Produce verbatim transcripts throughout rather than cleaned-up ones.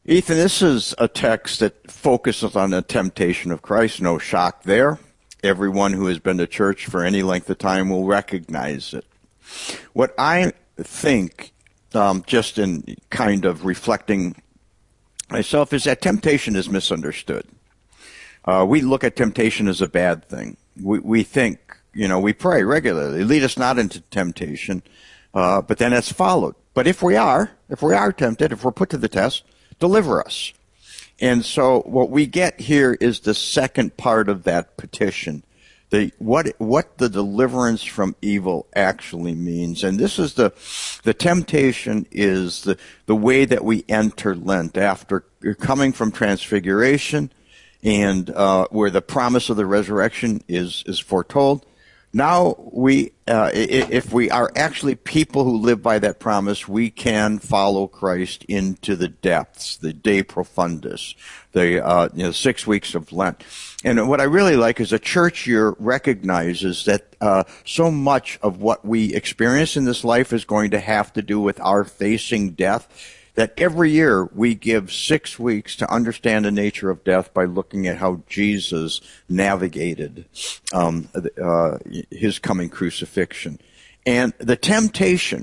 Ethan, this is a text that focuses on the temptation of Christ. No shock there. Everyone who has been to church for any length of time will recognize it. What I think, um, just in kind of reflecting myself, is that temptation is misunderstood. Uh, we look at temptation as a bad thing. We, we think, you know, we pray regularly, lead us not into temptation, uh, but then it's followed. But if we are, if we are tempted, if we're put to the test, deliver us. And so what we get here is the second part of that petition, the what what the deliverance from evil actually means. And this is the the temptation is the the way that we enter Lent after coming from Transfiguration, and uh, where the promise of the resurrection is is foretold. Now we, uh, if we are actually people who live by that promise, we can follow Christ into the depths, the de profundis, the uh, you know six weeks of Lent. And what I really like is a church year recognizes that uh, so much of what we experience in this life is going to have to do with our facing death, that every year we give six weeks to understand the nature of death by looking at how Jesus navigated um, uh, his coming crucifixion. And the temptation,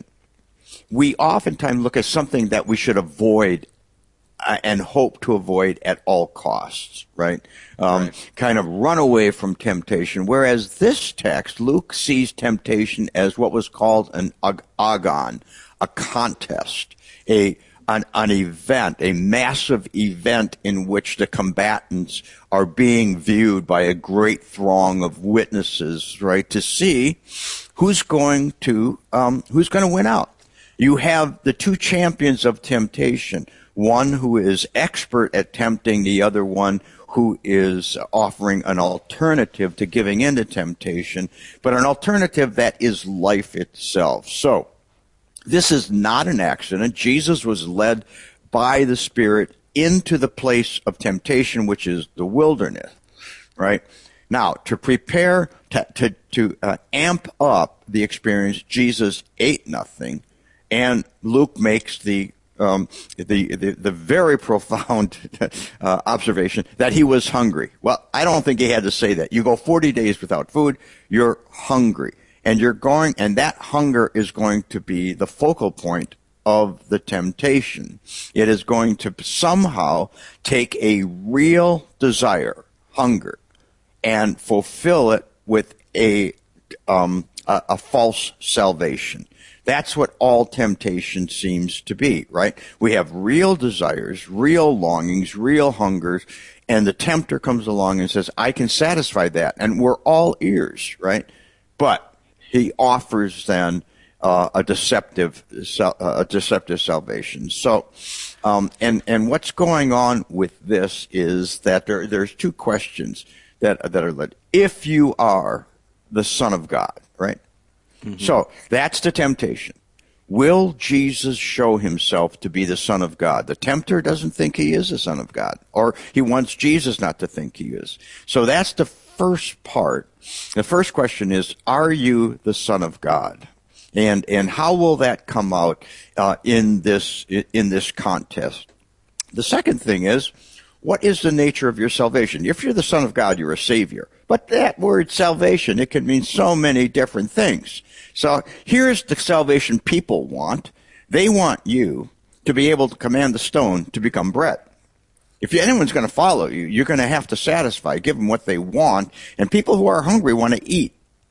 we oftentimes look at something that we should avoid uh, and hope to avoid at all costs, right? Um, right? Kind of run away from temptation. Whereas this text, Luke sees temptation as what was called an agon, a contest, a An, an event, a massive event in which the combatants are being viewed by a great throng of witnesses, right, to see who's going to um, who's going to win out. You have the two champions of temptation, one who is expert at tempting, the other one who is offering an alternative to giving in to temptation, but an alternative that is life itself. So, this is not an accident. Jesus was led by the Spirit into the place of temptation, which is the wilderness, right? Now, to prepare, to, to, to uh, amp up the experience, Jesus ate nothing, and Luke makes the um, the, the the very profound uh, observation that he was hungry. Well, I don't think he had to say that. You go forty days without food, you're hungry. And you're going, and that hunger is going to be the focal point of the temptation. It is going to somehow take a real desire, hunger, and fulfill it with a um, a, a false salvation. That's what all temptation seems to be, right? We have real desires, real longings, real hungers, and the tempter comes along and says, "I can satisfy that," and we're all ears, right? But he offers then uh, a deceptive, a deceptive salvation. So, um, and and what's going on with this is that there there's two questions that that are led. If you are the Son of God, right? Mm-hmm. So that's the temptation. Will Jesus show himself to be the Son of God? The tempter doesn't think he is the Son of God, or he wants Jesus not to think he is. So that's the first part. The first question is, are you the Son of God? And and how will that come out uh, in this in this contest? The second thing is, what is the nature of your salvation? If you're the Son of God, you're a Savior. But that word salvation, it can mean so many different things. So here's the salvation people want. They want you to be able to command the stone to become bread. If anyone's going to follow you, you're going to have to satisfy, give them what they want. And people who are hungry want to eat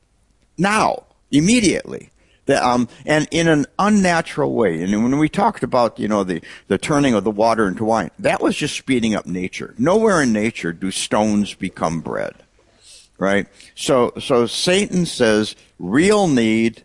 now, immediately, the, um, and in an unnatural way. And when we talked about, you know, the, the turning of the water into wine, that was just speeding up nature. Nowhere in nature do stones become bread, right? So, so Satan says, real need,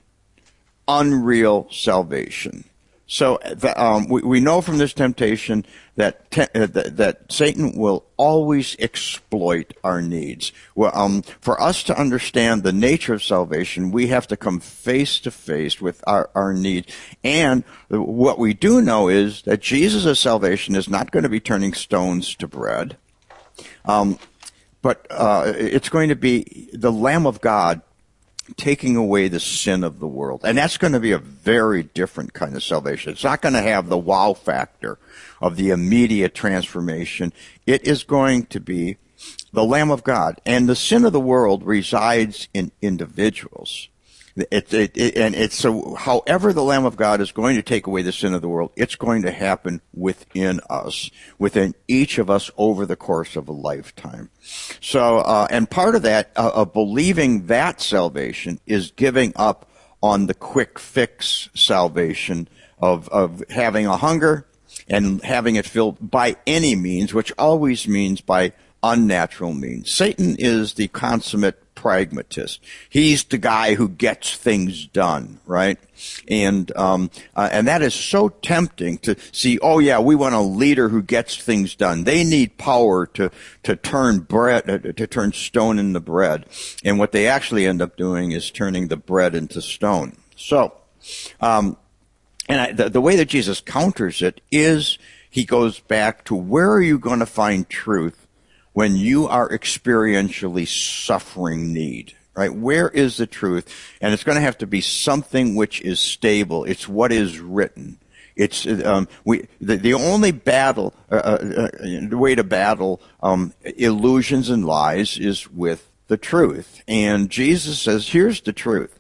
unreal salvation. So the, um, we, we know from this temptation that, te- uh, that that Satan will always exploit our needs. Well, um, for us to understand the nature of salvation, we have to come face to face with our, our need. And what we do know is that Jesus' salvation is not going to be turning stones to bread, um, but uh, it's going to be the Lamb of God taking away the sin of the world. And that's going to be a very different kind of salvation. It's not going to have the wow factor of the immediate transformation. It is going to be the Lamb of God. And the sin of the world resides in individuals. It, it, it, and it's so, however the Lamb of God is going to take away the sin of the world, it's going to happen within us, within each of us over the course of a lifetime. So, uh, and part of that, uh, of believing that salvation is giving up on the quick fix salvation of, of having a hunger and having it filled by any means, which always means by unnatural means. Satan is the consummate pragmatist. He's the guy who gets things done, right? And um, uh, and that is so tempting to see. Oh yeah, we want a leader who gets things done. They need power to to turn bread uh, to turn stone into bread. And what they actually end up doing is turning the bread into stone. So, um, and I, the, the way that Jesus counters it is he goes back to, where are you going to find truth when you are experientially suffering need, right? Where is the truth? And it's going to have to be something which is stable. It's what is written. It's um, we the, the only battle, uh, uh, the way to battle um, illusions and lies is with the truth. And Jesus says, here's the truth.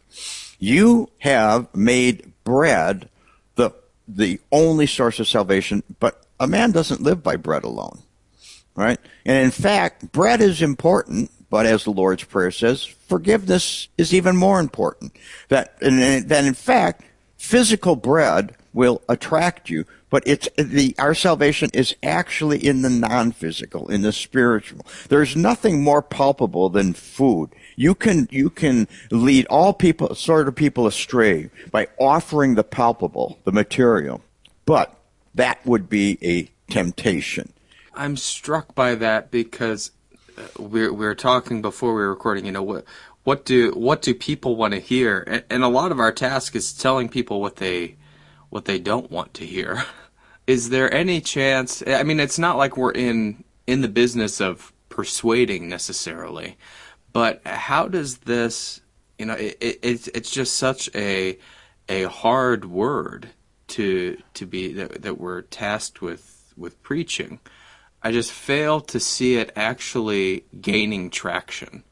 You have made bread the the only source of salvation, but a man doesn't live by bread alone. Right? And in fact, bread is important, but as the Lord's Prayer says, forgiveness is even more important. That, and that in fact, physical bread will attract you, but it's the, our salvation is actually in the non-physical, in the spiritual. There's nothing more palpable than food. You can, you can lead all people, sort of people astray by offering the palpable, the material, but that would be a temptation. I'm struck by that because we're we're talking before we were recording. You know, what what do what do people want to hear? And, and a lot of our task is telling people what they what they don't want to hear. Is there any chance? I mean, it's not like we're in in the business of persuading necessarily, but how does this? You know, it, it it's it's just such a a hard word to to be that, that we're tasked with with preaching. I just fail to see it actually gaining traction.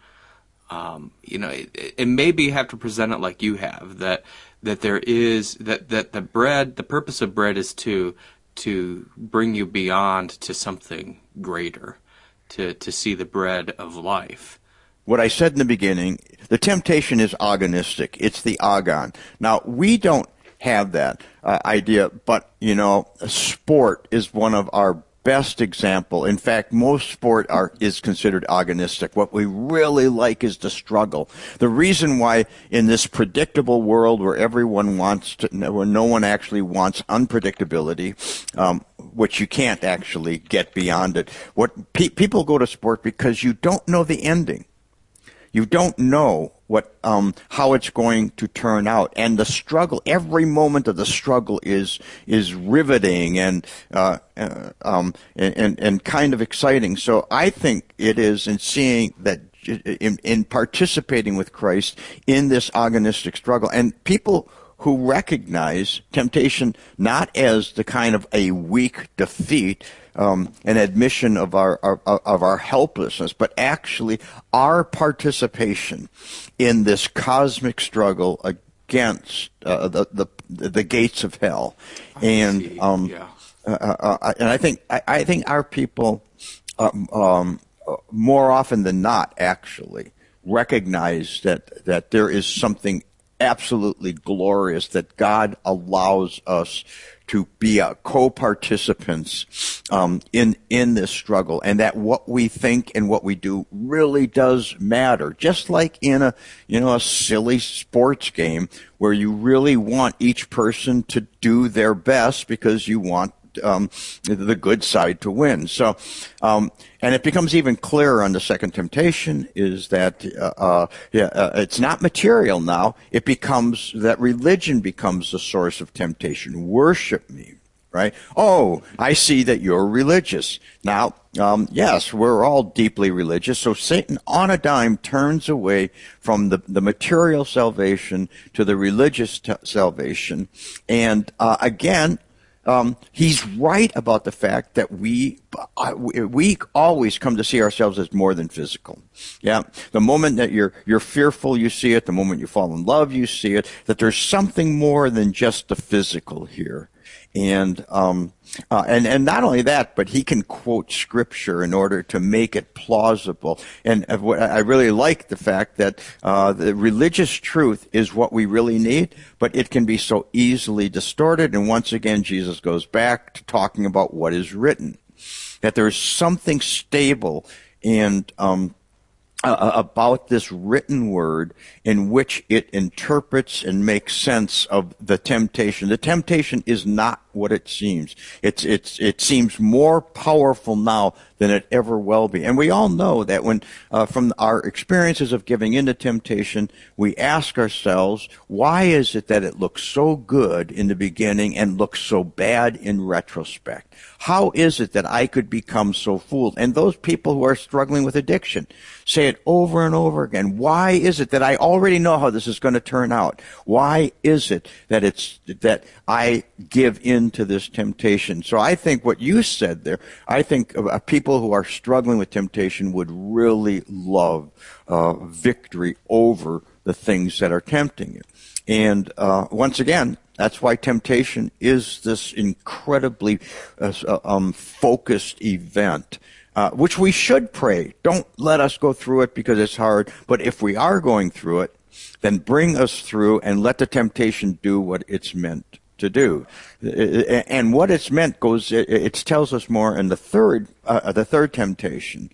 Um, you know, it, it maybe you have to present it like you have, that that there is that, that the bread, the purpose of bread is to to bring you beyond to something greater, to to see the bread of life. What I said in the beginning, the temptation is agonistic. It's the agon. Now, we don't have that uh, idea, but you know, sport is one of our best example. In fact, most sport are, is considered agonistic. What we really like is the struggle. The reason why in this predictable world where everyone wants to, where no one actually wants unpredictability, um, which you can't actually get beyond it. What pe- people go to sport because you don't know the ending. You don't know what um, how it's going to turn out, and the struggle. Every moment of the struggle is is riveting and uh, uh, um, and, and and kind of exciting. So I think it is in seeing that, in, in participating with Christ in this agonistic struggle, and people who recognize temptation not as the kind of a weak defeat, um, an admission of our, our of our helplessness, but actually our participation in this cosmic struggle against uh, the, the the gates of hell. And um, yeah. uh, uh, and I think I, I think our people um, um, more often than not actually recognize that that there is something absolutely glorious, that God allows us to be uh, co-participants um, in in this struggle, and that what we think and what we do really does matter. Just like in a you know a silly sports game where you really want each person to do their best because you want Um, the good side to win. So, um, and it becomes even clearer on the second temptation is that uh, uh, yeah, uh, it's not material now. It becomes that religion becomes the source of temptation. Worship me, right? Oh, I see that you're religious. Now, um, yes, we're all deeply religious. So Satan on a dime turns away from the, the material salvation to the religious t- salvation. And uh, again, um, he's right about the fact that we uh, we always come to see ourselves as more than physical. Yeah, the moment that you're you're fearful, you see it. The moment you fall in love, you see it. That there's something more than just the physical here. And um, uh, and and not only that, but he can quote scripture in order to make it plausible. And uh, what I really like the fact that uh, the religious truth is what we really need, but it can be so easily distorted. And once again, Jesus goes back to talking about what is written, that there is something stable and um, Uh, about this written word in which it interprets and makes sense of the temptation. The temptation is not what it seems. It's, it's, it seems more powerful now than it ever will be. And we all know that when, uh, from our experiences of giving into temptation, we ask ourselves, why is it that it looks so good in the beginning and looks so bad in retrospect? How is it that I could become so fooled? And those people who are struggling with addiction say it over and over again. Why is it that I already know how this is going to turn out? Why is it that it's that I give in to this temptation? So I think what you said there, I think uh, people who are struggling with temptation would really love uh, victory over the things that are tempting you. And uh, once again, that's why temptation is this incredibly uh, um, focused event, uh, which we should pray. Don't let us go through it because it's hard. But if we are going through it, then bring us through and let the temptation do what it's meant to do. And what it's meant goes, it, it tells us more in the third, uh, the third temptation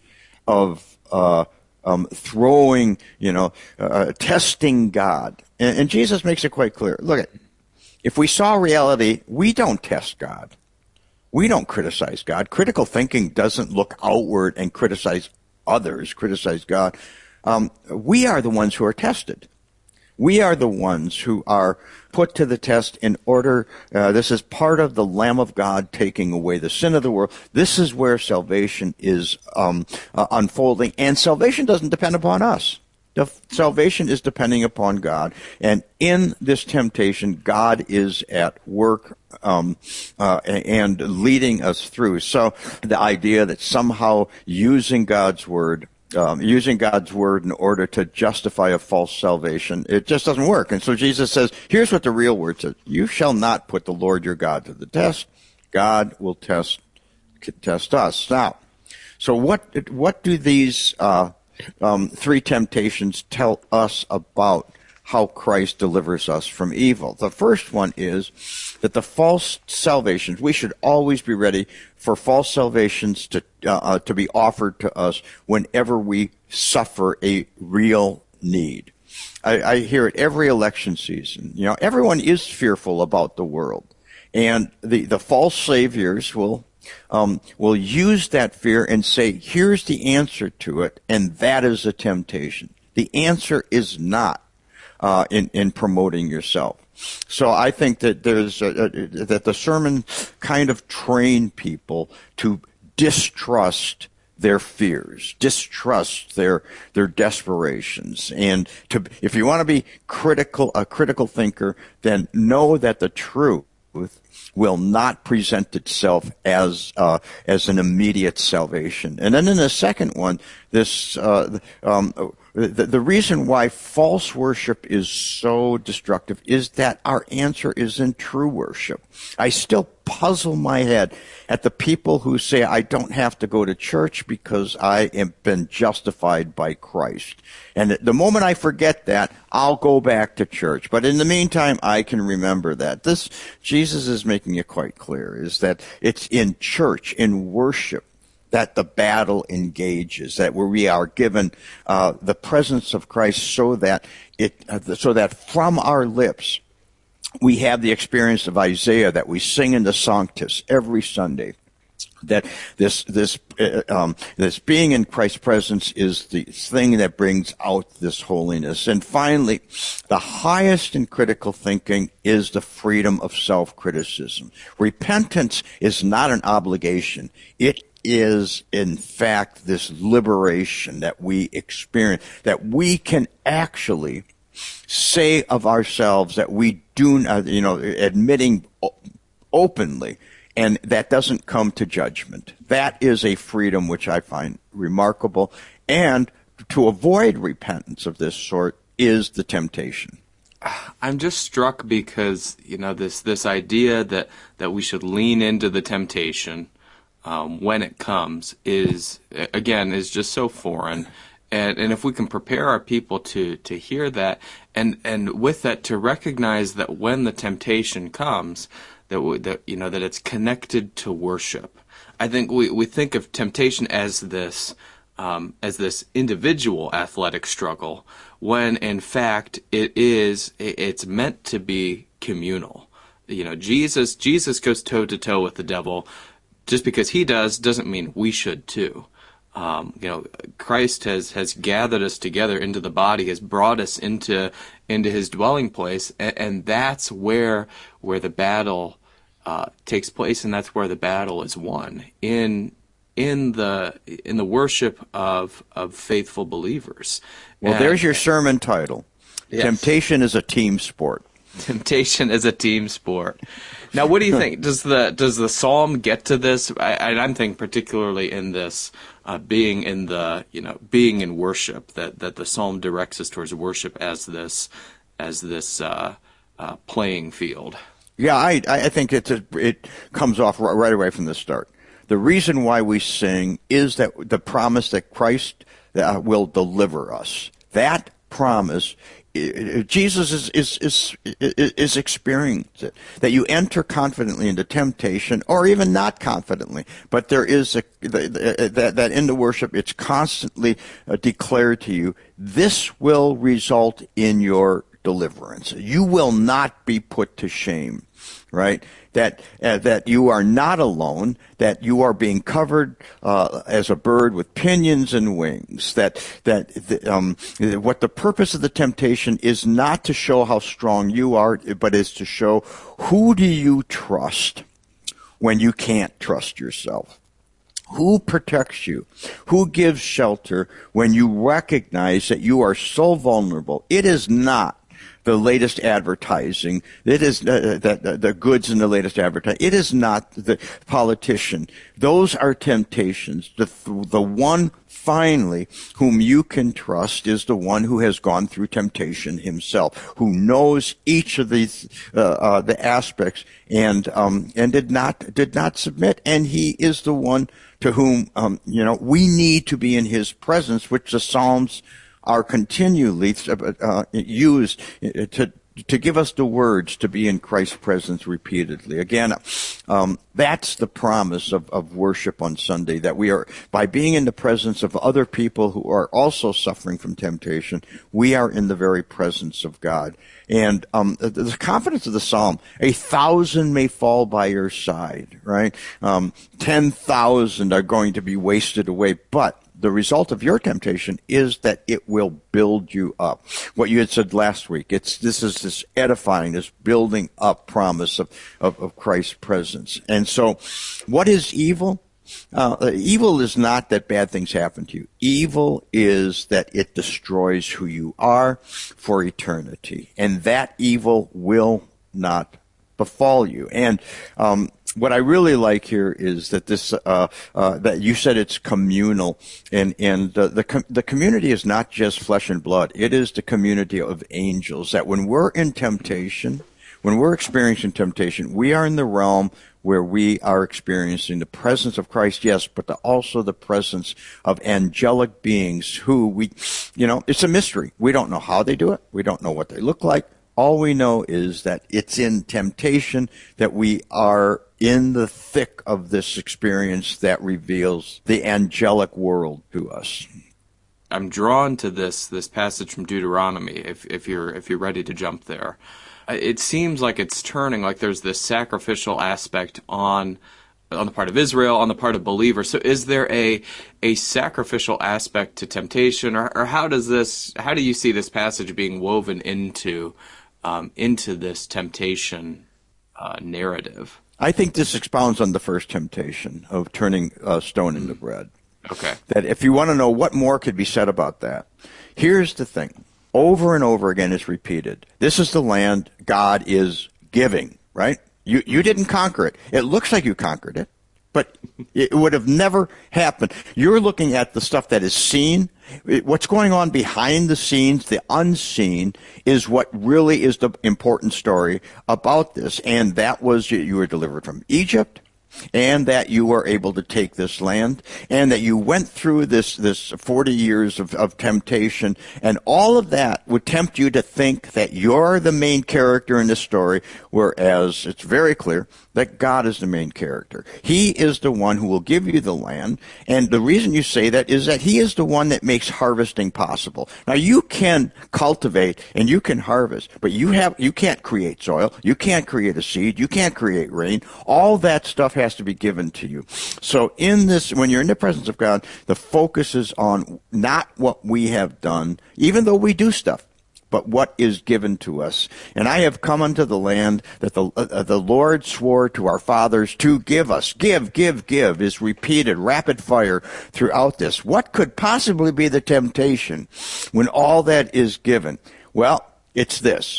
of uh, um, throwing, you know, uh, testing God. And, and Jesus makes it quite clear. Look at. If we saw reality, we don't test God. We don't criticize God. Critical thinking doesn't look outward and criticize others, criticize God. Um, we are the ones who are tested. We are the ones who are put to the test in order, uh, this is part of the Lamb of God taking away the sin of the world. This is where salvation is um, uh, unfolding, and salvation doesn't depend upon us. The salvation is depending upon God, and in this temptation, God is at work um, uh, and leading us through. So the idea that somehow using God's word, um, using God's word in order to justify a false salvation, it just doesn't work. And so Jesus says, here's what the real word says: "You shall not put the Lord your God to the test. God will test test us." Now, so what what do these uh, Um, three temptations tell us about how Christ delivers us from evil? The first one is that the false salvations, we should always be ready for false salvations to uh, uh, to be offered to us whenever we suffer a real need. I, I hear it every election season. You know, everyone is fearful about the world, and the, the false saviors will Um, will use that fear and say, here's the answer to it, and that is a temptation. The answer is not uh, in, in promoting yourself. So I think that there's a, a, that the sermon kind of train people to distrust their fears, distrust their their desperations, and to if you want to be critical, a critical thinker, then know that the truth will not present itself as uh, as an immediate salvation. And then in the second one, this uh, um, the, the reason why false worship is so destructive is that our answer is in true worship. I still puzzle my head at the people who say, I don't have to go to church because I have been justified by Christ. And the moment I forget that, I'll go back to church. But in the meantime, I can remember that. This, Jesus is making it quite clear, is that it's in church, in worship, that the battle engages, that where we are given uh, the presence of Christ so that it, uh, so that from our lips, we have the experience of Isaiah that we sing in the Sanctus every Sunday. That this this uh, um, this being in Christ's presence is the thing that brings out this holiness. And finally, the highest in critical thinking is the freedom of self-criticism. Repentance is not an obligation. It is, in fact, this liberation that we experience, that we can actually say of ourselves that we do not, you know, admitting openly, and that doesn't come to judgment. That is a freedom which I find remarkable, and to avoid repentance of this sort is the temptation. I'm just struck because, you know, this this idea that, that we should lean into the temptation um, when it comes is, again, is just so foreign. And and if we can prepare our people to, to hear that, and, and with that to recognize that when the temptation comes, that, we, that you know that it's connected to worship. I think we, we think of temptation as this um, as this individual athletic struggle, when in fact it is it's meant to be communal. You know, Jesus Jesus goes toe to toe with the devil. Just because he does doesn't mean we should too. Um, you know, Christ has, has gathered us together into the body, has brought us into into his dwelling place, and, and that's where where the battle uh, takes place, and that's where the battle is won in in the in the worship of of faithful believers. Well, and, there's your sermon title. Yes. Temptation is a team sport. Temptation is a team sport. Now, what do you think? Does the does the psalm get to this? I, I'm thinking particularly in this uh, being in the you know being in worship, that, that the psalm directs us towards worship as this as this uh, uh, playing field. Yeah, I I think it's a, it comes off right away from the start. The reason why we sing is that the promise that Christ uh, will deliver us. That promise. Jesus is is is is experiencing it, that you enter confidently into temptation, or even not confidently, but there is a that that in the worship it's constantly declared to you, this will result in your deliverance. You will not be put to shame, right? That uh, that you are not alone, that you are being covered uh, as a bird with pinions and wings. That that the, um, what the purpose of the temptation is not to show how strong you are, but is to show who do you trust when you can't trust yourself. Who protects you? Who gives shelter when you recognize that you are so vulnerable? It is not the latest advertising. It is uh, the, the, the goods in the latest advertising. It is not the politician. Those are temptations. The, the one finally whom you can trust is the one who has gone through temptation himself, who knows each of these uh, uh, the aspects and um, and did not did not submit. And he is the one to whom um, you know we need to be in his presence, which the Psalms are continually uh, used to to give us the words to be in Christ's presence repeatedly. Again, um, that's the promise of, of worship on Sunday, that we are, by being in the presence of other people who are also suffering from temptation, we are in the very presence of God. And um, the, the confidence of the psalm, a thousand may fall by your side, right? Um, ten thousand are going to be wasted away, but the result of your temptation is that it will build you up. What you had said last week, it's this is this edifying, this building up promise of, of, of Christ's presence. And so, what is evil? Uh, evil is not that bad things happen to you. Evil is that it destroys who you are for eternity. And that evil will not befall you. And um what I really like here is that this, uh, uh, that you said it's communal, and, and the, the, com- the community is not just flesh and blood. It is the community of angels, that when we're in temptation, when we're experiencing temptation, we are in the realm where we are experiencing the presence of Christ, yes, but the, also the presence of angelic beings who we, you know, it's a mystery. We don't know how they do it. We don't know what they look like. All we know is that it's in temptation that we are in the thick of this experience that reveals the angelic world to us. I'm drawn to this this passage from Deuteronomy, if if you're if you're ready to jump there. It seems like it's turning, like there's this sacrificial aspect on on the part of Israel, on the part of believers. So is there a a sacrificial aspect to temptation, or, or how does this how do you see this passage being woven into Um, into this temptation uh, narrative? I think this expounds on the first temptation of turning uh, stone into bread. Okay. That if you want to know what more could be said about that, here's the thing. Over and over again it's repeated. This is the land God is giving, right? You you didn't conquer it. It looks like you conquered it, but it would have never happened. You're looking at the stuff that is seen. What's going on behind the scenes, the unseen, is what really is the important story about this. And that was you were delivered from Egypt, and that you were able to take this land, and that you went through this, this forty years of, of temptation, and all of that would tempt you to think that you're the main character in the story, whereas it's very clear that God is the main character. He is the one who will give you the land, and the reason you say that is that he is the one that makes harvesting possible. Now, you can cultivate and you can harvest, but you have you can't create soil, you can't create a seed, you can't create rain. All that stuff has to be given to you. So in this, when you're in the presence of God, the focus is on not what we have done, even though we do stuff, but what is given to us. And I have come unto the land that the uh, the Lord swore to our fathers to give us. Give, give, give is repeated, rapid fire throughout this. What could possibly be the temptation when all that is given? Well, it's this.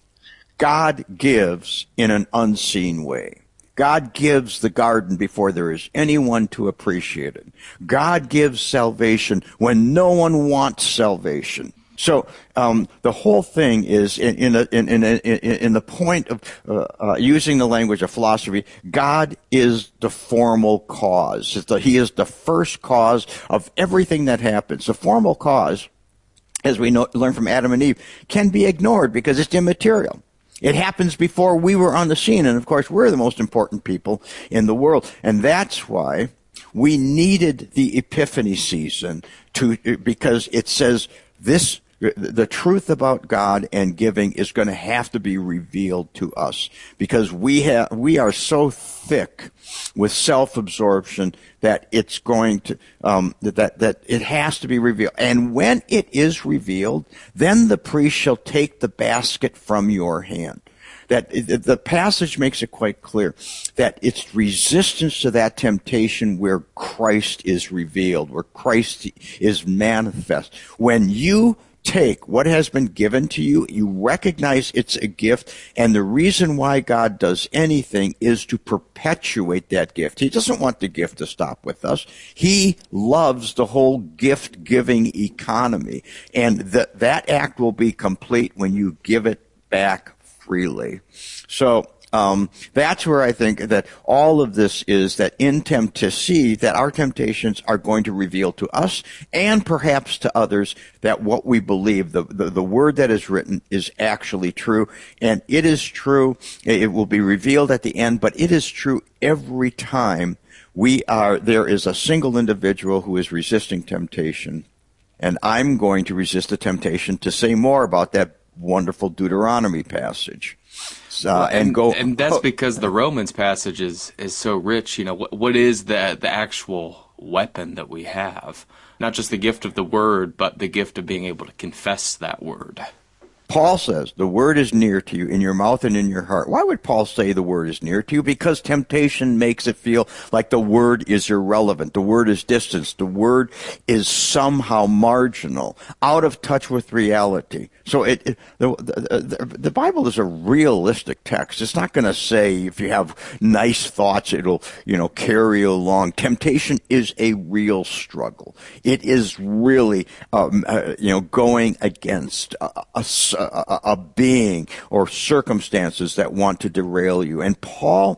God gives in an unseen way. God gives the garden before there is anyone to appreciate it. God gives salvation when no one wants salvation. So um, the whole thing is in in, a, in, in, in, in the point of uh, uh, using the language of philosophy. God is the formal cause. It's the, he is the first cause of everything that happens. The formal cause, as we know, learn from Adam and Eve, can be ignored because it's immaterial. It happens before we were on the scene, and of course we're the most important people in the world, and that's why we needed the Epiphany season to, because it says this, the truth about God and giving is going to have to be revealed to us, because we have we are so thick with self-absorption that it's going to um, that that it has to be revealed. And when it is revealed, then the priest shall take the basket from your hand. That the passage makes it quite clear that it's resistance to that temptation where Christ is revealed, where Christ is manifest. When you take what has been given to you, you recognize it's a gift, and the reason why God does anything is to perpetuate that gift. He doesn't want the gift to stop with us. He loves the whole gift-giving economy, and that that act will be complete when you give it back freely. So um, that's where I think that all of this is, that in tempt to see that our temptations are going to reveal to us and perhaps to others that what we believe, the, the, the word that is written, is actually true. And it is true. It will be revealed at the end, but it is true every time we are, there is a single individual who is resisting temptation. And I'm going to resist the temptation to say more about that wonderful Deuteronomy passage. Uh, well, and, and go, and that's because the Romans passage is, is so rich. You know, what, what is the the actual weapon that we have? Not just the gift of the word, but the gift of being able to confess that word. Paul says the word is near to you, in your mouth and in your heart. Why would Paul say the word is near to you? Because temptation makes it feel like the word is irrelevant. The word is distance. The word is somehow marginal, out of touch with reality. So it, it the, the, the Bible is a realistic text. It's not going to say if you have nice thoughts, it'll, you know, carry you along. Temptation is a real struggle. It is really, um, uh, you know, going against a, a A, a being or circumstances that want to derail you. And Paul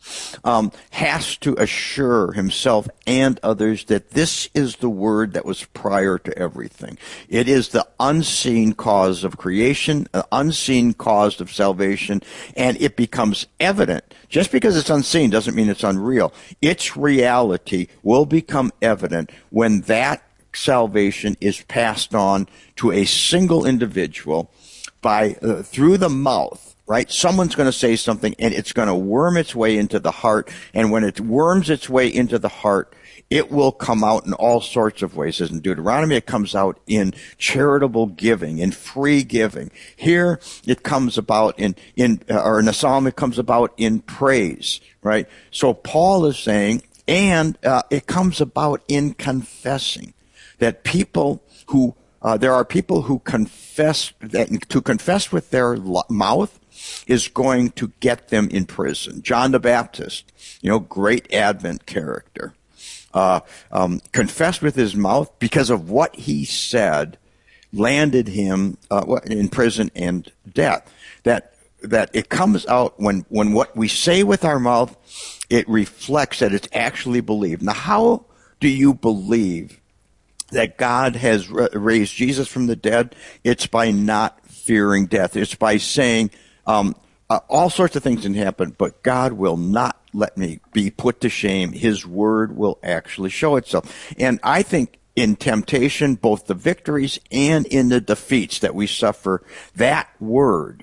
um, has to assure himself and others that this is the word that was prior to everything. It is the unseen cause of creation, the unseen cause of salvation, and it becomes evident. Just because it's unseen doesn't mean it's unreal. Its reality will become evident when that salvation is passed on to a single individual by uh, through the mouth, right? Someone's going to say something, and it's going to worm its way into the heart, and when it worms its way into the heart, it will come out in all sorts of ways. As in Deuteronomy, it comes out in charitable giving, in free giving. Here, it comes about in, in uh, or in the Psalm, it comes about in praise, right? So Paul is saying, and uh, it comes about in confessing. That people who, uh, there are people who confess, that to confess with their mouth is going to get them in prison. John the Baptist, you know, great Advent character, uh, um, confessed with his mouth because of what he said, landed him uh, in prison and death. That that it comes out when when what we say with our mouth, it reflects that it's actually believed. Now, how do you believe that God has raised Jesus from the dead? It's by not fearing death. It's by saying um, uh, all sorts of things can happen, but God will not let me be put to shame. His word will actually show itself. And I think in temptation, both the victories and in the defeats that we suffer, that word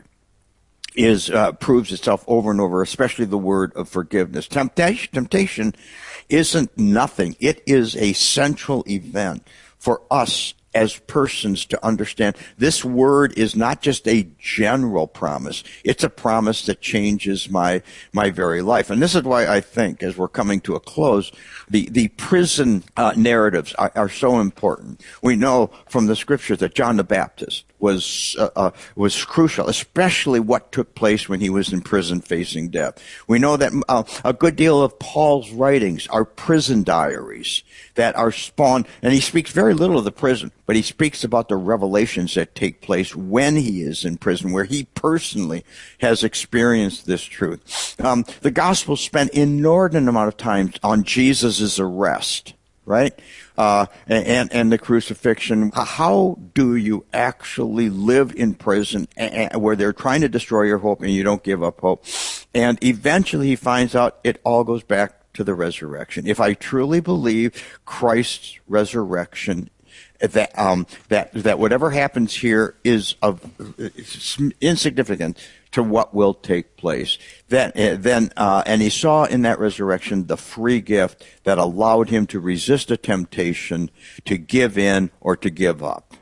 is uh, proves itself over and over, especially the word of forgiveness. Temptation, temptation isn't nothing. It is a central event for us as persons to understand. This word is not just a general promise. It's a promise that changes my my very life. And this is why I think, as we're coming to a close, the, the prison uh, narratives are, are so important. We know from the scriptures that John the Baptist was uh, uh, was crucial, especially what took place when he was in prison facing death. We know that uh, a good deal of Paul's writings are prison diaries that are spawned, and he speaks very little of the prison, but he speaks about the revelations that take place when he is in prison, where he personally has experienced this truth. Um, the Gospels spend inordinate amount of time on Jesus' arrest, right? Uh, and, and the crucifixion. How do you actually live in prison where they're trying to destroy your hope and you don't give up hope? And eventually he finds out it all goes back to the resurrection. If I truly believe Christ's resurrection, that um, that that whatever happens here is of insignificant to what will take place. Then, then, uh, and he saw in that resurrection the free gift that allowed him to resist a temptation, to give in or to give up.